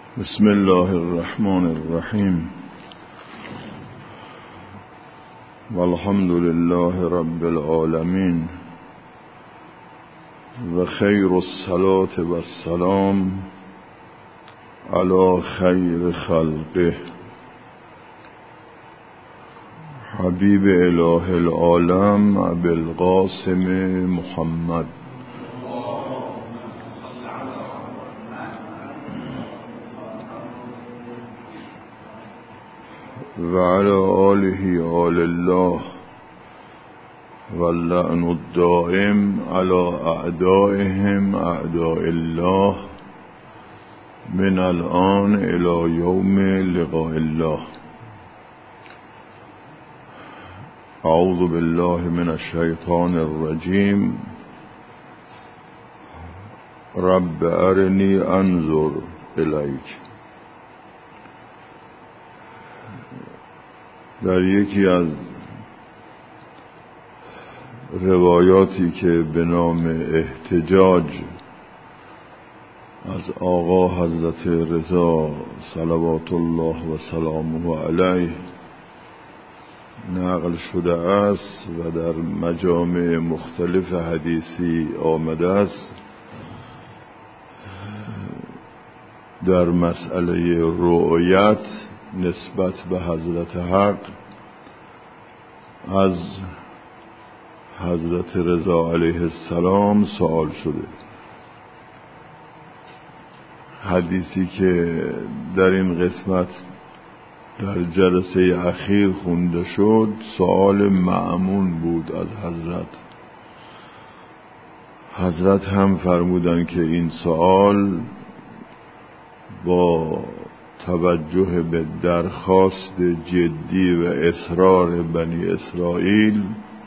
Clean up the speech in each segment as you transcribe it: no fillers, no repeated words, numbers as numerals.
بسم الله الرحمن الرحیم والحمد لله رب العالمین و خیر الصلاة و السلام علی خیر خلقه حبیب اله العالم ابی القاسم محمد و علی آله آل الله واللعن الدائم علی اعدائهم اعداء الله من الآن الی یوم لقاء الله. اعوذ بالله من الشیطان الرجیم. رب ارنی انظر الیک. در یکی از روایاتی که به نام احتجاج از آقا حضرت رضا صلوات الله و سلامه علیه نقل شده است و در مجامع مختلف حدیثی آمده است، در مسئله رؤیت نسبت به حضرت حق از حضرت رضا علیه السلام سوال شده. حدیثی که در این قسمت در جلسه اخیر خونده شد سوال مأمون بود از حضرت هم فرمودند که این سوال با توجه به درخواست جدی و اصرار بنی اسرائیل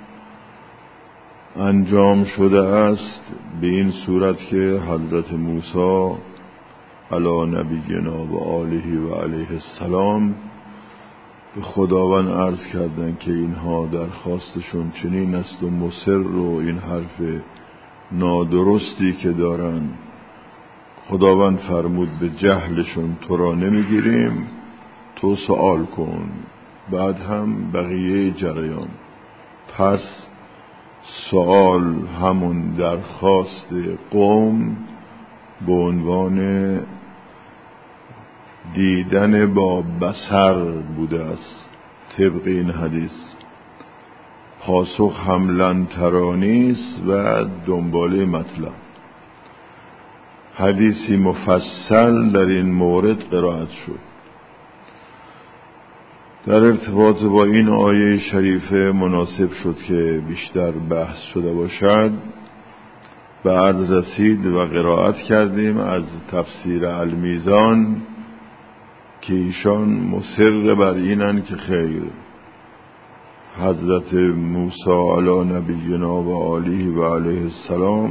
انجام شده است، به این صورت که حضرت موسی علی نبینا و آله و علیه السلام به خداوند عرض کردند که اینها درخواستشون چنین است و مصر و این حرف نادرستی که دارن. خداوند فرمود به جهلشون تو را نمیگیریم، تو سوال کن، بعد هم بقیه جریان. پس سوال همون درخواست قوم به عنوان دیدن با بصر بوده است. طبق این حدیث پاسخ هم لن ترانی است و دنباله مطلب. حدیثی مفصل در این مورد قرائت شد. در ارتباط با این آیه شریفه مناسب شد که بیشتر بحث شده باشد. به عرض رسید و قرائت کردیم از تفسیر المیزان که ایشان مصر بر اینن که خیر حضرت موسی علی نبینا و آله و علیه السلام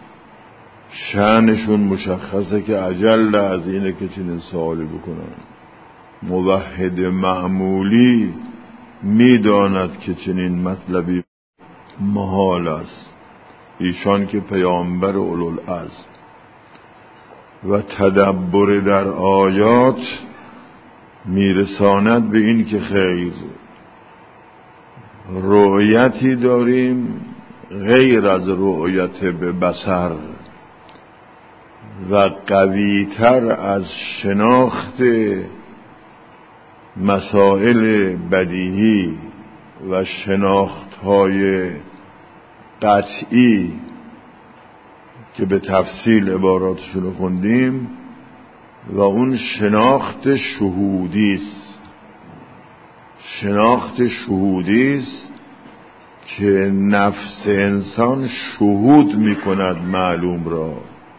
شأنشون مشخصه که اجل از اینه که چنین سوالی بکنن. موحد معمولی میداند که چنین مطلبی محال است، ایشان که پیامبر اولوالعزم و تدبر در آیات میرساند به این که خیر رؤیتی داریم غیر از رؤیت به بصر و قویتر از شناخت مسائل بدیهی و شناختهای قطعی که به تفصیل عباراتشون خوندیم، و اون شناخت شهودی است. شناخت شهودی است که نفس انسان شهود میکند معلوم را،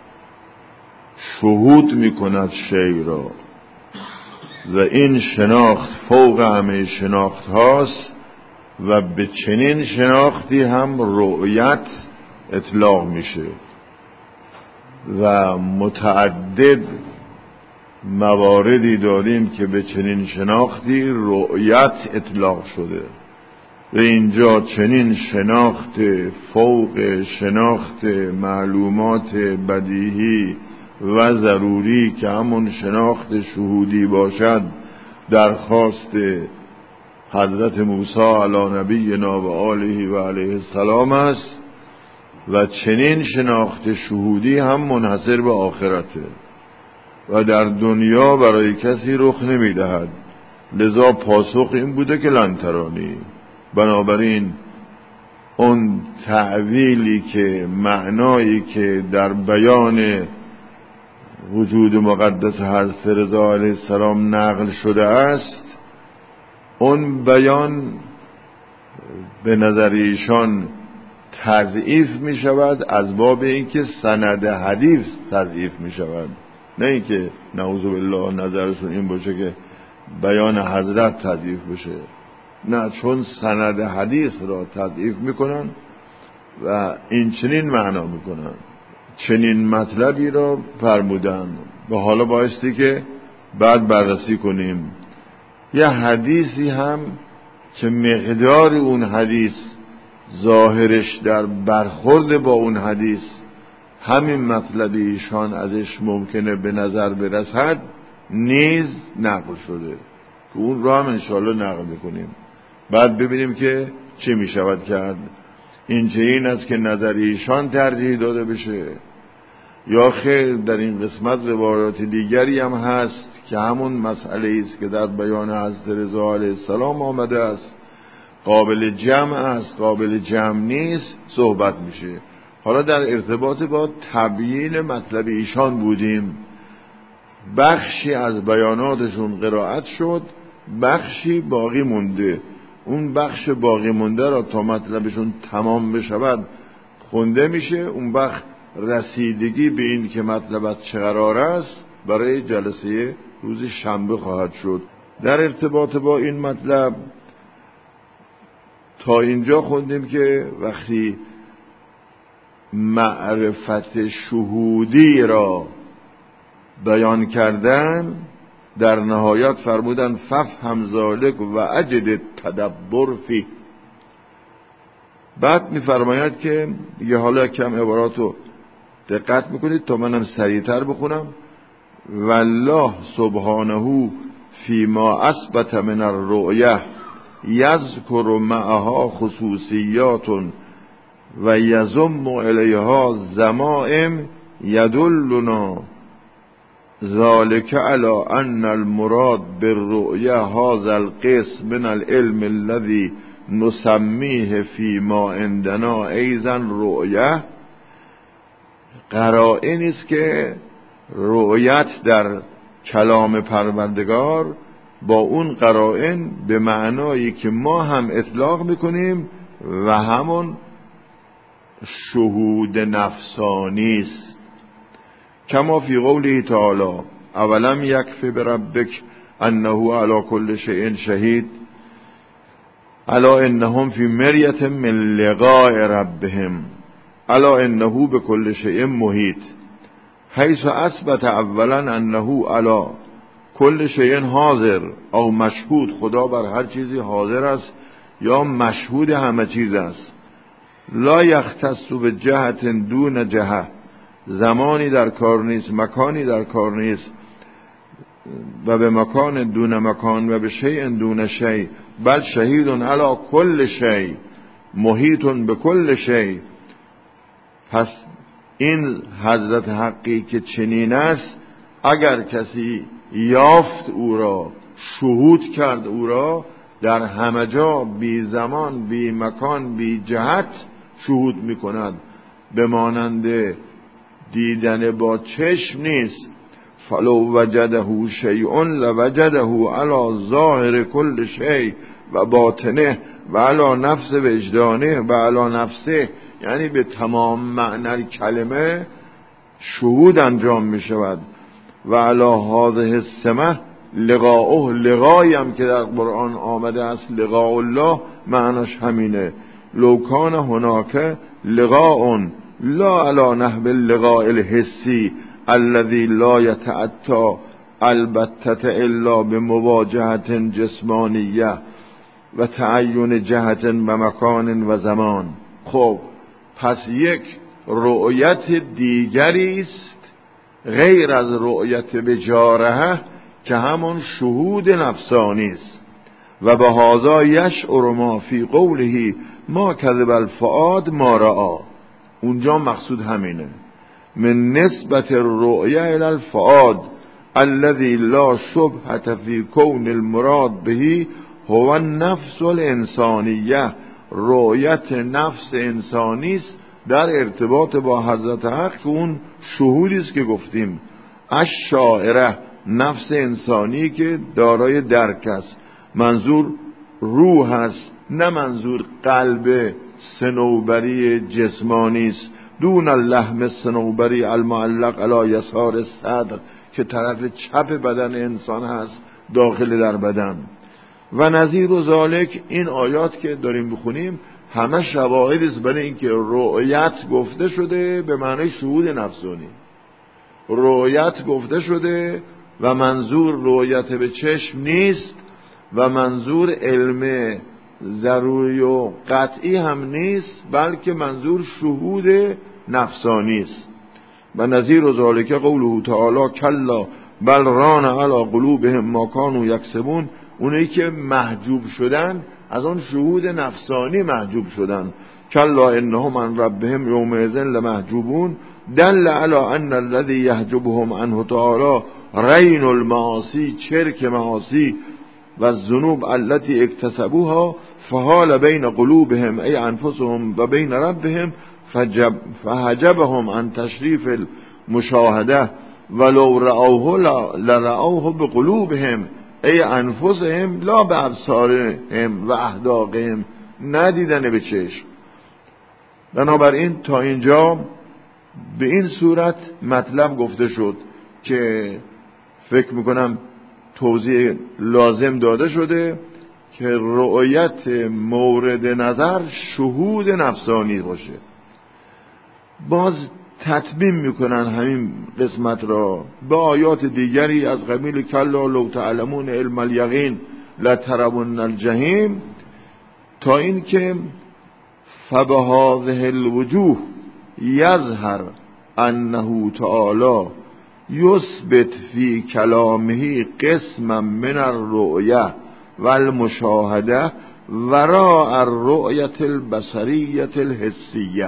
شهود میکند شیء را، و این شناخت فوق همه شناخت هاست و به چنین شناختی هم رؤیت اطلاق میشه و متعدد مواردی داریم که به چنین شناختی رؤیت اطلاق شده و اینجا چنین شناخت فوق شناخت معلومات بدیهی و ضروری که همون شناخت شهودی باشد درخواست حضرت موسی علی نبینا و آله و علیه السلام است و چنین شناخت شهودی هم منحصر به آخرته و در دنیا برای کسی رخ نمی دهد. لذا پاسخ این بوده که لن ترانی. بنابراین اون تعویلی که معنایی که در بیان وجود مقدس حضرت رضا علیه السلام نقل شده است، اون بیان به نظر ایشان تضعیف می شود از باب اینکه سند حدیث تضعیف می شود، نه اینکه نعوذ بالله نظرشون این باشه که بیان حضرت تضعیف بشه، نه، چون سند حدیث را تضعیف میکنن و این چنین معنا میکنن، چنین مطلبی را فرمودن. و حالا بایستی که بعد بررسی کنیم یه حدیثی هم که مقدار اون حدیث ظاهرش در برخورد با اون حدیث همین مطلب ایشان ازش ممکنه به نظر برسد نیز نقل شده که اون را هم انشاءالله نقل میکنیم، بعد ببینیم که چه میشود کرد. این چه این است که نظر ایشان ترجیح داده بشه یا خیر در این قسمت روایات دیگری هم هست که همون مسئله است که در بیان حضرت رضا علیه السلام آمده است، قابل جمع است قابل جمع نیست، صحبت میشه. حالا در ارتباط با تبیین مطلب ایشان بودیم، بخشی از بیاناتشون قرائت شد، بخشی باقی مونده. اون بخش باقی مونده را تا مطلبشون تمام بشود خونده میشه. اون وقت رسیدگی به این که مطلب از چه قرار است برای جلسه روز شنبه خواهد شد. در ارتباط با این مطلب تا اینجا خوندیم که وقتی معرفت شهودی را بیان کردن، در نهایت فرمودن ففهم ذالک و اجد تدبر فی. بعد میفرماید که دیگه حالا کم عباراتو دقت میکنید تا منم سریعتر بخونم. والله سبحانه فیما اثبت من الرؤیه یذکر معها خصوصیات و یضم الیها ضمائم یدلنا ذلك علی ان المراد بالرؤيا هذا القسم من العلم الذي نسميه فيما عندنا ايضا رؤيا. قرائن است که رؤیت در کلام پروردگار با اون قرائن به معنایی که ما هم اطلاق میکنیم و همون شهود نفسانی است. کما فی قوله تعالی اولم یکفی بربک انه علی کل شیء شهید الا انهم فی مریة من لقاء ربهم الا انه بكل شیء محیط، حیث اثبت اولا انه علی کل شیء حاضر او مشهود. خدا بر هر چیزی حاضر است یا مشهود همه چیز است. لا یختص به جهت دون جهه، زمانی در کار نیست، مکانی در کار نیست، و به مکان دون مکان و به شیء دون شیء، بل شهید علی کل شیء محیط به کل شیء. پس این حضرت حقی که چنین است، اگر کسی یافت او را، شهود کرد او را، در همه جا بی زمان بی مکان بی جهت شهود میکند، به مانند دیدن با چشم نیست. فلو وجده شیء لوجده علی ظاهر کل شیء و باطنه و علی نفس وجدانه و علی نفسه، یعنی به تمام معنی کلمه شهود انجام می شود. و علی هذه السمه لقاؤه، لقایی هم که در قرآن آمده است لقاء الله معناش همینه. لو کان هناک لقاء لا علی نحو اللقاء الحسی الذي لا يتأتى البتة الا بمواجهة جسمانیه و تعین جهت و مکان و زمان. خب پس یک رؤیت دیگری است غیر از رؤیت بجارحه که همون شهود نفسانی است. و به هذا یشعر ما فی قوله ما کذب الفؤاد ما رآ. اونجا مقصود همینه، من نسبت الرؤیا الی الفؤاد الذي لا شبهة فی کون المراد به هو النفس الانسانیه. رؤیت نفس انسانی است در ارتباط با حضرت حق که اون شهودی است که گفتیم الشاعره، نفس انسانی که دارای درک است. منظور روح است، نه منظور قلب صنوبری جسمانی است. دون اللحم صنوبری المعلق علی یسار الصدر که طرف چپ بدن انسان هست داخل در بدن. و نظیر و ذالک، این آیات که داریم بخونیم همه شواهد است برای اینکه رؤیت گفته شده به معنی شهود نفسانی. رؤیت گفته شده و منظور رؤیت به چشم نیست و منظور علم ضروری و قطعی هم نیست، بلکه منظور شهود نفسانی است. و نظیر و ذالک قوله تعالی کلا بل ران علی قلوبهم ما کانوا یکسبون. اونایی که محجوب شدن از اون شهود نفسانی محجوب شدن. کلا انهم عن ربهم یومئذ لمحجوبون دل علی ان الذی یحجبهم عنه تعالی رین المعاصی، چرک معاصی و الذنوب التي اکتسبوها فحال بین قلوبهم ای انفسهم و بین ربهم فحجبهم عن تشریف المشاهده ولو رأوه لرأوه بقلوبهم ای انفسهم لا بابصارهم و احداقهم، ندیدن به چشم. بنابراین تا اینجا به این صورت مطلب گفته شد که فکر میکنم توضیح لازم داده شده که رؤیت مورد نظر شهود نفسانی باشه. باز تتمیم میکنن همین قسمت را به آیات دیگری از قبیل کلا لو تعلمون علم الیقین لترون الجحیم، تا این که فبهذه الوجوه یظهر انه تعالی یثبت فی کلامه قسما من الرؤیا والمشاهده وراء الرؤیة البصریة الحسیه.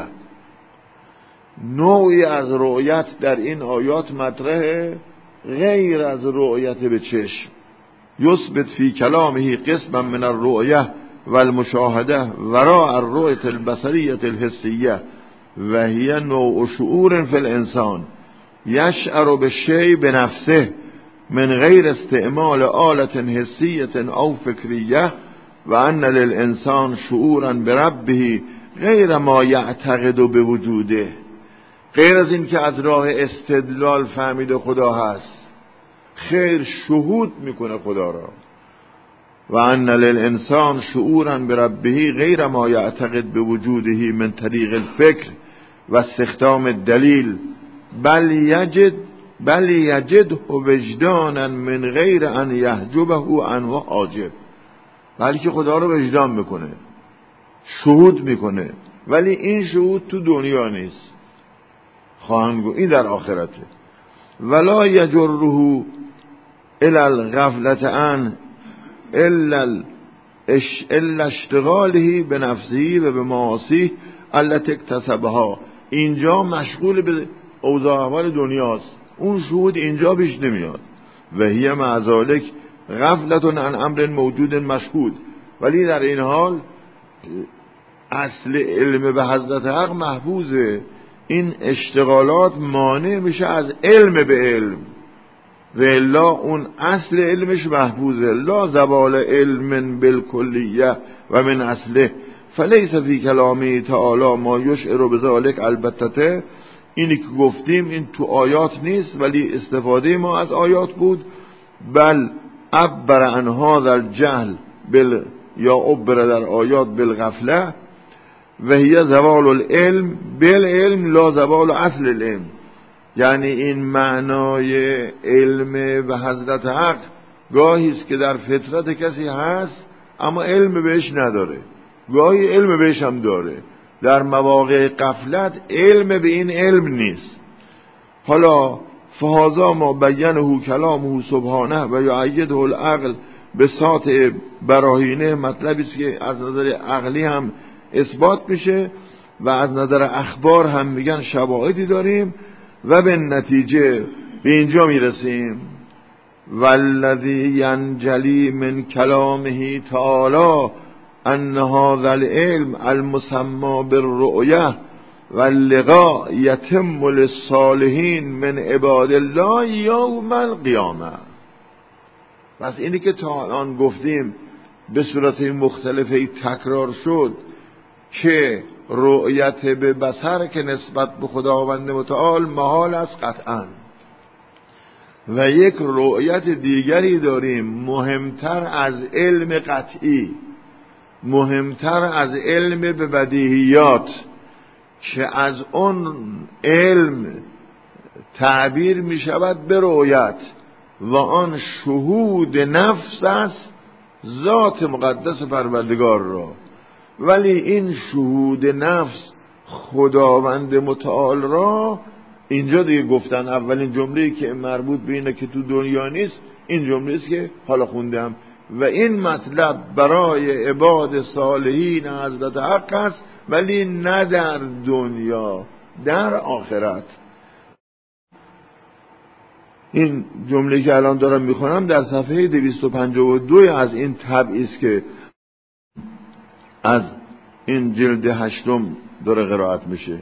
نوعی از رؤیت در این آیات مطرحه غیر از رؤیت به چشم. یثبت فی کلامه قسما من الرؤیا والمشاهده وراء الرؤیة البصریة الحسیه و هی نوع شعور فی الانسان یشعر بالشیء بنفسه من غیر استعمال آلة حسیة او فکریه و ان للانسان شعورا بربه غیر ما یعتقد بوجوده. غیر از این که از راه استدلال فهمیده خدا هست، خیر شهود میکنه خدا را. و ان للانسان شعورا بربه غیر ما یعتقد بوجوده من طریق الفکر و استخدام الدلیل بل یجده وجدانا من غیر ان یحجبه عنه حاجب. بلکه خدا رو وجدان میکنه، شهود میکنه، ولی این شهود تو دنیا نیست، خواهند گفت این در آخرته. ولا یجره الی الغفلة عن الا اشتغاله بنفسه و بمعاصیه التي اکتسبها. اینجا مشغول به اوضاع احوال دنیاست، اون شهود اینجا پیش نمیاد. و هی مع ذلک غفلة عن امر موجود مشهود. ولی در این حال اصل علم به حضرت حق محفوظه، این اشتغالات مانع میشه از علم به علم و الا اون اصل علمش محفوظه. لا زوال علم بالکلیه و من اصله فلیس فی کلامی تعالی ما یشعر بذلک. البته اینی که گفتیم این تو آیات نیست، ولی استفاده ما از آیات بود. بل عبر عن هذا الجهل یا عبر در آیات بالغفله و هی زوال العلم بالعلم لا زوال اصل العلم. یعنی این معنای علم به حضرت حق گاهی است که در فطرت کسی هست اما علم بهش نداره، گاهی علم بهش هم داره. در مواقع غفلت علم به این علم نیست. حالا فهذا ما بینه کلامه سبحانه و یعیده العقل به ساط براهینه. مطلبی است که از نظر عقلی هم اثبات میشه و از نظر اخبار هم میگن شواهدی داریم و به نتیجه به اینجا میرسیم والذی ینجلی من کلامه تعالی ان هذا العلم المسمى بالرؤیه واللقاء یتم للصالحین من عباد الله یوم القیامه. پس اینی که تا الان گفتیم به صورت مختلفی تکرار شد که رؤیت به بصر که نسبت به خداوند متعال محال است قطعاً، و یک رؤیت دیگری داریم مهمتر از علم قطعی، مهمتر از علم به بدیهیات، که از اون علم تعبیر می شود به رؤیت و آن شهود نفس است ذات مقدس پروردگار را. ولی این شهود نفس خداوند متعال را اینجا دیگه گفتن اولین جمله‌ای که مربوط به اینه که تو دنیا نیست این جمله است که حالا خوندم و این مطلب برای عباد صالحین حضرت حق است، ولی نه در دنیا، در آخرت. این جمله که الان دارم میخونم در صفحه 252 از این طبعی است که از این جلد 8 داره قرائت میشه.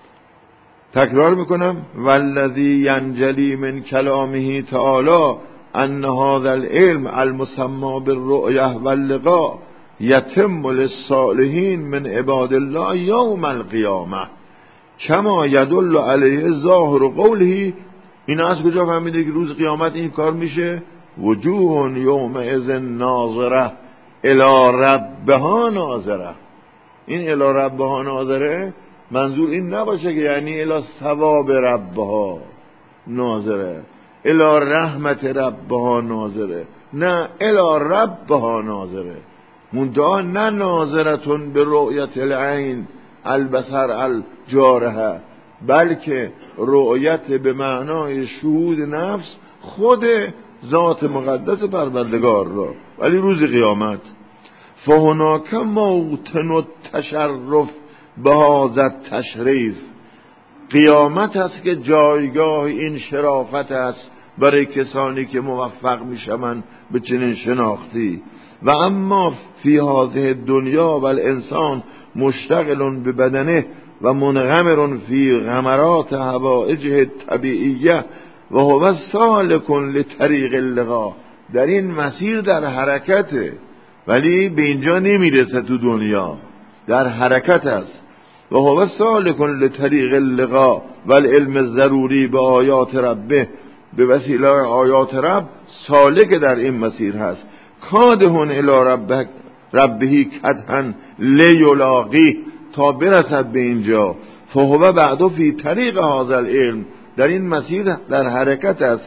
تکرار میکنم والذی ینجلی من کلامه تعالی ان هذا العلم المسمى بالرؤیه واللقاء یتم للصالحین من عباد الله یوم القیامه کما یدل علیه ظاهر قوله. این از کجا فهمیده که روز قیامت این کار میشه؟ وجوه یومئذ ناظره الی ربها ناظره. این الی ربها ناظره منظور این نباشه که یعنی الی ثواب ربها ناظره، الی رحمت ربها ناظره، نه الی ربها ناظره. منتها نه ناظرتون به رؤیت العین البصر الجارحه، بلکه رؤیت به معنای شهود نفس خود ذات مقدس پروردگار را، ولی روز قیامت. فهناک موطن التشرف بهذا التشریف. قیامت است که جایگاه این شرافت است برای کسانی که موفق میشوند به چنین شناختی. و اما فی هذه الدنیا و الانسان مشتغل به بدنه و منغمر فی غمرات حوائجه الطبیعیه و هو سالک لطریق اللقاء. در این مسیر در حرکته، ولی به اینجا نمیرسه، تو دنیا در حرکت است. و هو سالک لطریق اللقاء و العلم الضروری به آیات ربه. به وسیله آیات رب سالک در این مسیر هست. کادهون الی ربهی کدهن لیلاقی، تا برسد به اینجا. فهو بعدو فی طریق هذا العلم، در این مسیر در حرکت است.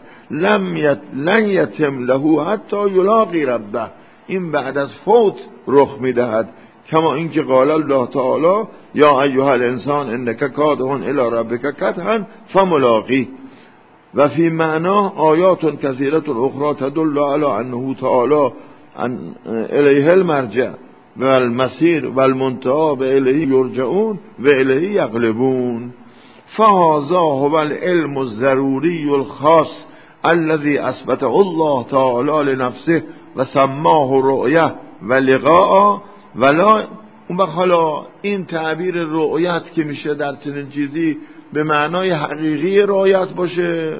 لن یتم له حتی یلاقی ربه، این بعد از فوت رخ میدهد. کما اینکه قال الله تعالی یا ایها الانسان انک کادهون الی ربک کدهن فملاقی. و فی معناه آیات کثیرة اخرى تدل علی انه تعالی الیه المرجع و المسیر و المنتهى و الیه یرجعون و الیه یغلبون. فهذا هو العلم الضروری الخاص الذي اثبته الله تعالی لنفسه و سماه رؤیه و لقاء. ولا اون وقت حالا این تعبیر رؤیت که میشه در چنین چیزی به معنای حقیقی رؤیت باشه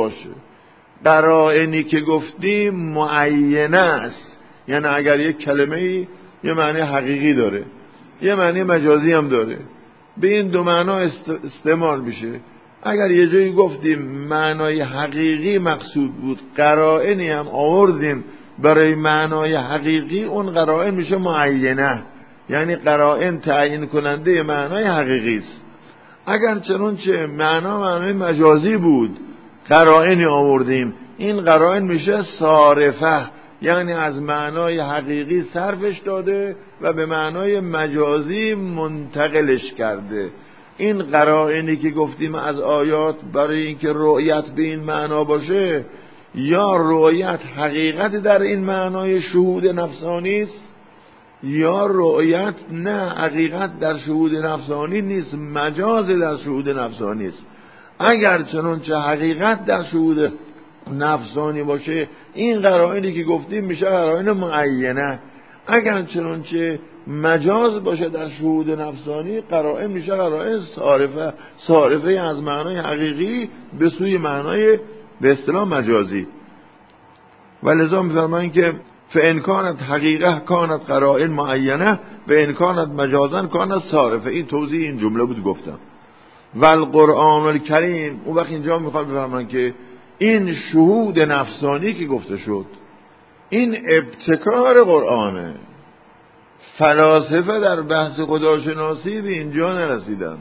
قرائنی که گفتیم معینه است. یعنی اگر یک کلمه یه معنی حقیقی داره یه معنی مجازی هم داره، به این دو معنا استعمال میشه. اگر یه جایی گفتیم معنای حقیقی مقصود بود، قرائنی هم آوردیم برای معنای حقیقی، اون قرائن میشه معینه، یعنی قرائن تعیین کننده معنای حقیقی است. اگر چنانچه معنای مجازی بود قرائنی آوردیم، این قرائن میشه صارفه، یعنی از معنای حقیقی صرفش داده و به معنای مجازی منتقلش کرده. این قرائنی که گفتیم از آیات برای اینکه رؤیت به این معنا باشه، یا رؤیت حقیقت در این معنای شهود نفسانی است، یا رؤیت نه حقیقت در شهود نفسانی نیست، مجاز در شهود نفسانی است. اگر چنانچه حقیقت در شهود نفسانی باشه، این قرائنی که گفتیم میشه قرائن معینه. اگر چنانچه مجاز باشه در شهود نفسانی، قرائن میشه قرائن صارفه از معنای حقیقی به سوی معنای به اصطلاح مجازی. ولذا می‌فرمایند که فإن كانت حقیقه کانت قرائن معینه و ان کانت مجازا کانت صارفه. این توضیح این جمله بود گفتم. والقرآن الکریم، اون وقت اینجا میخواد بفرمایند که این شهود نفسانی که گفته شد این ابتکار قرآنه. فلاسفه در بحث خداشناسی به اینجا نرسیدن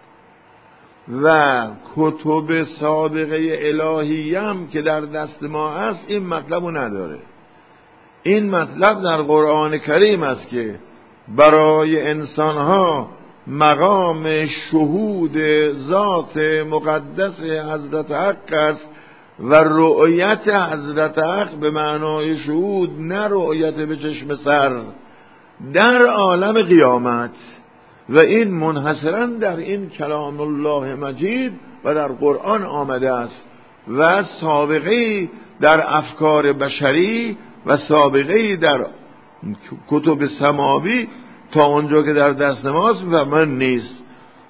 و کتب سابقه الهیه هم که در دست ما هست این مطلب رو نداره. این مطلب در قرآن کریم است که برای انسانها مقام شهود ذات مقدس حضرت حق است و رؤیت حضرت حق به معنای شهود، نه رؤیت به چشم سر، در عالم قیامت. و این منحصرا در این کلام الله مجید و در قرآن آمده است و سابقه در افکار بشری و سابقه در کتب سماوی تا اونجا که در دست ماست و من نیست.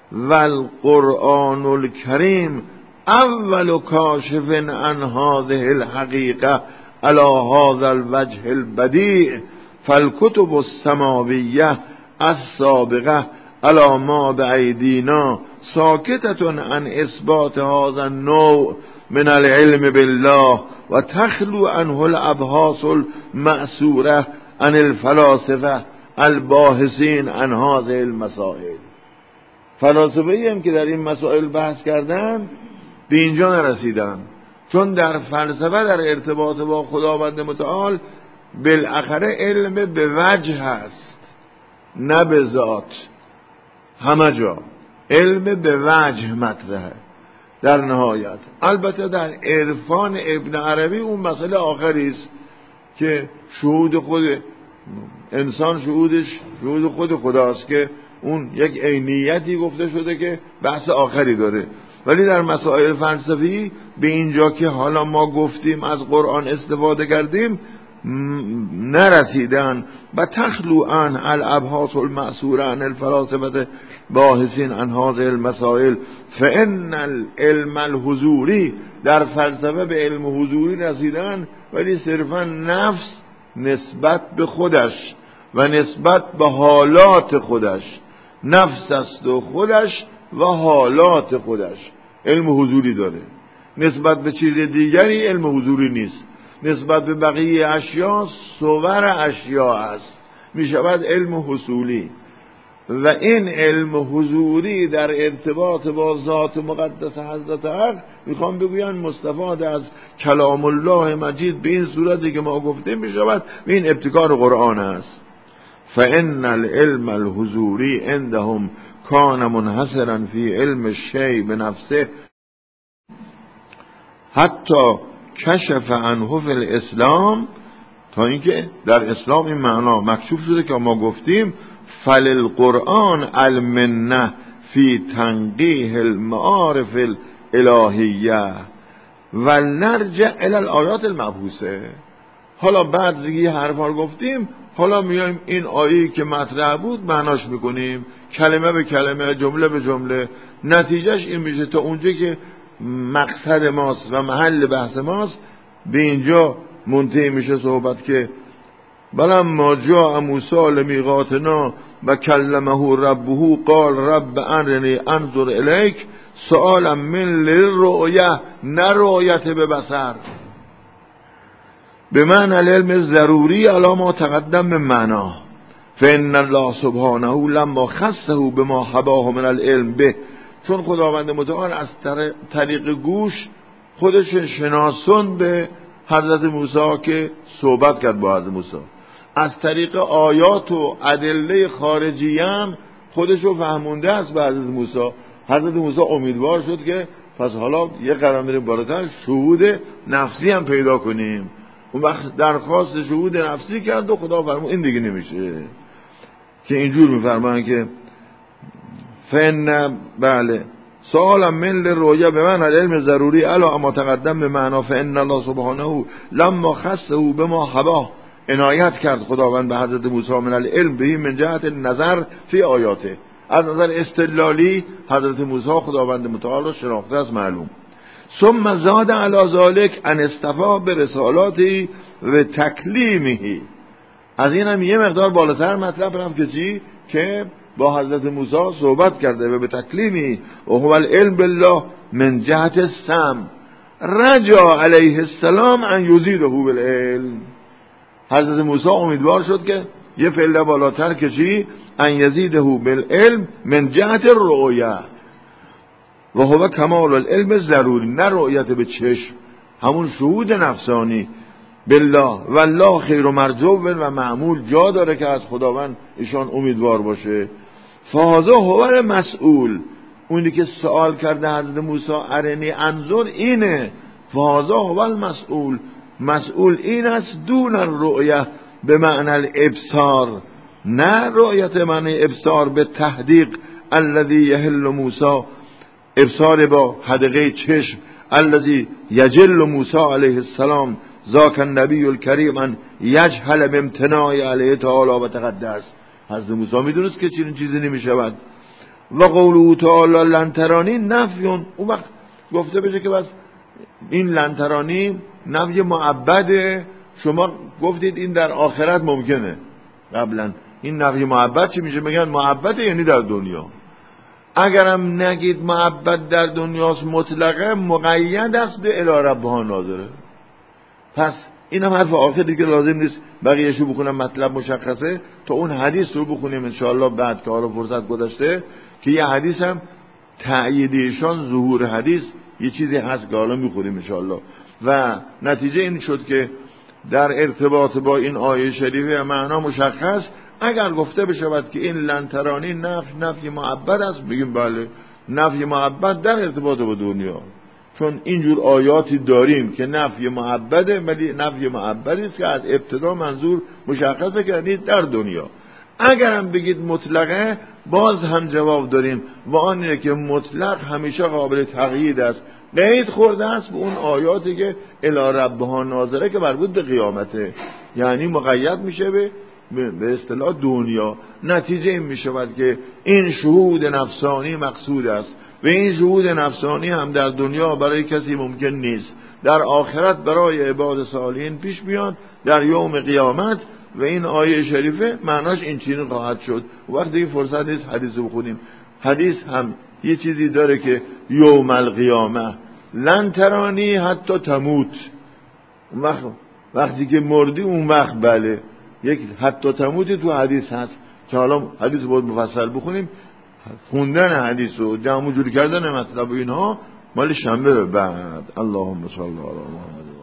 والقرآن الکریم اول کاشف عن هذه الحقیقه علی هذا الوجه البدیع، فالکتب السماویه السابقه علی ما بأیدینا ساکتة عن اثبات هذا النوع من العلم بالله و تخلو عنه الابحاث المأثوره عن الفلاسفه الباحثین عن هذه المسائل. فلاسفه‌ای هم که در این مسائل بحث کردن به اینجا نرسیدن، چون در فلسفه در ارتباط با خداوند متعال بالاخره علم به وجه هست نه به ذات. همه جا علم به وجه مطرحه در نهایت. البته در عرفان ابن عربی اون مسئله آخری است که شهود خود انسان شهود خود خداست که اون یک عینیتی گفته شده که بحث آخری داره. ولی در مسائل فلسفی به اینجا که حالا ما گفتیم از قرآن استفاده کردیم نرسیدن. و تخلو عن الابحاث المأثوره عن الفلاسفه باحثین عن هذه المسائل فان العلم الحضوری، در فلسفه به علم حضوری رسیدن ولی صرفا نفس نسبت به خودش و نسبت به حالات خودش، نفس است و خودش و حالات خودش علم حضوری داره. نسبت به چیز دیگری علم حضوری نیست. نسبت به بقیه اشیا صور اشیا است، می شود علم حصولی. و این علم حضوری در ارتباط با ذات مقدس حضرت حق میخوام بگوین مستفاد از کلام الله مجید به این صورتی که ما گفتیم می شود و این ابتکار قرآن است. فإن العلم الحضوری عندهم کان منحصرا فی علم الشیء بنفسه حتی کشف عنه فی الاسلام، تا اینکه در اسلام این معنا مکشوف شده که ما گفتیم فللقرآن المنه فی تنقیح المعارف الالهیه و نرجع الی الآیات المبحوثه. حالا بعد دیگه حرفا رو گفتیم، حالا میایم این آیه‌ای که مطرح بود معناش میکنیم کلمه به کلمه، جمله به جمله. نتیجهش این میشه تا اونجا که مقصد ماست و محل بحث ماست به اینجا منتهی میشه صحبت که بلما جاء موسی لمیقاتنا و کلمه ربه قال رب ارنی انظر الیک سؤالا من للرؤیه، نه رؤیت به بصر، به معنی العلم ضروری علی ما تقدم من معنا. فإن الله سبحانه لما خصه بما حباه من العلم به، چون خداوند متعال از طریق گوش خودش شناسون به حضرت موسی که صحبت کرد با حضرت موسی، از طریق آیات و ادله خارجی هم خودشو فهمونده است به حضرت موسی. حضرت موسی امیدوار شد که پس حالا یه قدم بریم بالاتر، شهود نفسی هم پیدا کنیم. اون وقت درخواست شهود نفسی کرد و خدا فرمود این دیگه نمیشه، که اینجور میفرمان که فن بله سوال من للرؤیا به من علم ضروری الا اما تقدم به معنا فان الله سبحانه لما خصه بما حباه، عنایت کرد خداوند به حضرت موسی من العلم به من جهت نظر فی آیاته، از نظر استدلالی حضرت موسی خداوند متعال را شناخته است معلوم. ثم زاد علی ذلک ان استفا برسالاتی و تکلیمه، از این هم یه مقدار بالاتر مطلب رفت که چی؟ که با حضرت موسی صحبت کرده و به تکلیمی و هو العلم بالله من جهت السم رجا علیه السلام ان یزیده بالعلم. حضرت موسی امیدوار شد که یه فعل بالاتر که چی؟ ان یزیده بالعلم من جهت الرؤیا و هو کمال العلم ضروری، نه رؤیت به چشم، همون شهود نفسانی بالله والله خیر و مرجو و معمول، جا داره که از خداوند ایشان امیدوار باشه. فهذا هو مسئول، اونی که سوال کرده حضرت موسی ارنی انظر اینه، فهذا هو المسئول، مسئول این است دون الرؤیه به معنی الابصار، نه رؤیت معنی ابصار به تحدیق الذي يحل موسی، ابصار با حدقه چشم الذي يجل موسی علیه السلام ذاک النبی الکریم ان یجهل بامتناع علیه تعالی و تقدس. حضرت موسی میدونست که چنین چیزی نمیشود. و قوله تعالی لن ترانی نفیون، اون وقت گفته بشه که بس این لن ترانی نفی معبده، شما گفتید این در آخرت ممکنه، قبلا این نفی معبد چی میشه؟ میگن معبده یعنی در دنیا. اگرم نگید معبد در دنیاست مطلقه، مقید است به الی ربها ناظره. پس این هم حرف آخر دیگه لازم نیست بقیه‌شو بخونم، مطلب مشخصه. تا اون حدیث رو بخونیم انشاءالله بعد که حالا فرصت گذاشته، که یه حدیث هم تأییدیشان ظهور حدیث یه چیزی هست که حالا میخوریم انشاءالله. و نتیجه این شد که در ارتباط با این آیه شریفه معنا مشخص، اگر گفته بشود که این لنترانی نفی معبد است، بگیم بله نفی معبد در ارتباط با دنیا، چون اینجور آیاتی داریم که نفی معبده، ولی نفی معبدی است که از ابتدا منظور مشخصه که در دنیا. اگر هم بگید مطلقه، باز هم جواب داریم و آن اینه که مطلق همیشه قابل تقیید است، قید خورده است به اون آیاتی که الی ربها ناظره که مربوط به قیامته، یعنی مقید میشه به اصطلاح دنیا. نتیجه این میشود که این شهود نفسانی مقصود است و این شهود نفسانی هم در دنیا برای کسی ممکن نیست، در آخرت برای عباد صالحین پیش میاد در یوم قیامت. و این آیه شریفه معناش این چنین خواهد شد. وقتی فرصت نیست حدیث رو بخونیم. حدیث هم یه چیزی داره که یوم القیامه لن ترانی حتی تموت، وقتی که مردی اون وقت بله یک حتی تموتی تو حدیث هست که حالا حدیث باید مفصل بخونیم. خوندن حدیث و جمع جوری کردن مطلب اینها مال شنبه بعد. اللهم صل علی محمد.